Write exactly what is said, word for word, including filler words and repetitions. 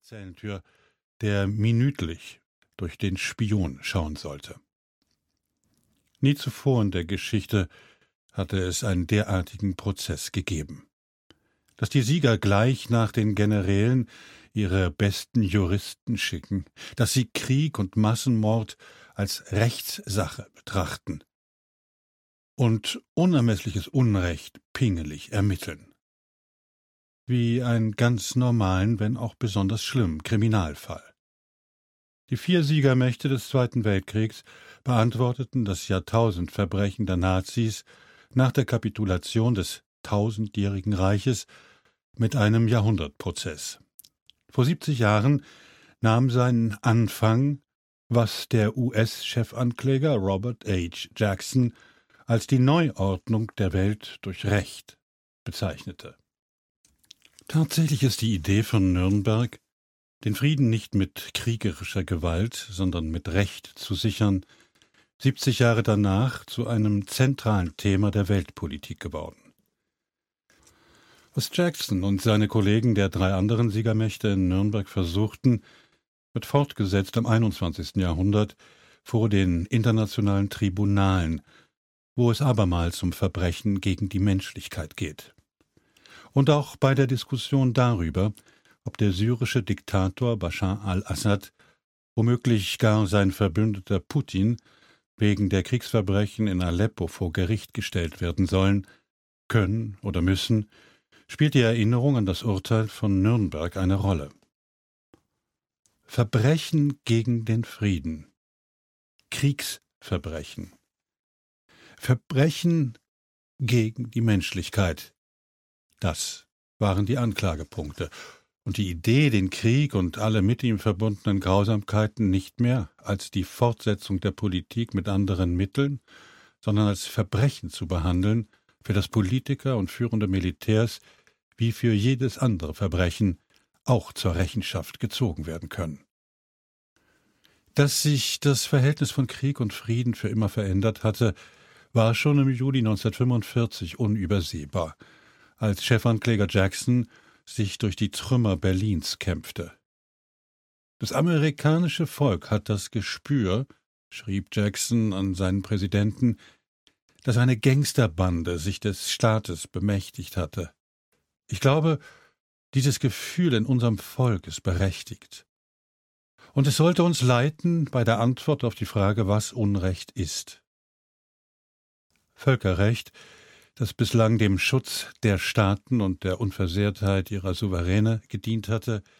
Zellentür, der minütlich durch den Spion schauen sollte. Nie zuvor in der Geschichte hatte es einen derartigen Prozess gegeben. Dass die Sieger gleich nach den Generälen ihre besten Juristen schicken, dass sie Krieg und Massenmord als Rechtssache betrachten und unermessliches Unrecht pingelig ermitteln. Wie einen ganz normalen, wenn auch besonders schlimmen Kriminalfall. Die vier Siegermächte des Zweiten Weltkriegs beantworteten das Jahrtausendverbrechen der Nazis nach der Kapitulation des tausendjährigen Reiches mit einem Jahrhundertprozess. Vor siebzig Jahren nahm seinen Anfang, was der U S-Chefankläger Robert H. Jackson als die Neuordnung der Welt durch Recht bezeichnete. Tatsächlich ist die Idee von Nürnberg, den Frieden nicht mit kriegerischer Gewalt, sondern mit Recht zu sichern, siebzig Jahre danach zu einem zentralen Thema der Weltpolitik geworden. Was Jackson und seine Kollegen der drei anderen Siegermächte in Nürnberg versuchten, wird fortgesetzt im einundzwanzigsten Jahrhundert vor den internationalen Tribunalen, wo es abermals um Verbrechen gegen die Menschlichkeit geht. Und auch bei der Diskussion darüber, ob der syrische Diktator Bashar al-Assad, womöglich gar sein Verbündeter Putin, wegen der Kriegsverbrechen in Aleppo vor Gericht gestellt werden sollen, können oder müssen, spielt die Erinnerung an das Urteil von Nürnberg eine Rolle. Verbrechen gegen den Frieden, Kriegsverbrechen, Verbrechen gegen die Menschlichkeit, das waren die Anklagepunkte. Und die Idee, den Krieg und alle mit ihm verbundenen Grausamkeiten nicht mehr als die Fortsetzung der Politik mit anderen Mitteln, sondern als Verbrechen zu behandeln, für das Politiker und führende Militärs wie für jedes andere Verbrechen auch zur Rechenschaft gezogen werden können. Dass sich das Verhältnis von Krieg und Frieden für immer verändert hatte, war schon im Juli neunzehnhundertfünfundvierzig unübersehbar, als Chefankläger Jackson sich durch die Trümmer Berlins kämpfte. Das amerikanische Volk hat das Gespür, schrieb Jackson an seinen Präsidenten, dass eine Gangsterbande sich des Staates bemächtigt hatte. Ich glaube, dieses Gefühl in unserem Volk ist berechtigt. Und es sollte uns leiten bei der Antwort auf die Frage, was Unrecht ist. Völkerrecht, das bislang dem Schutz der Staaten und der Unversehrtheit ihrer Souveräne gedient hatte,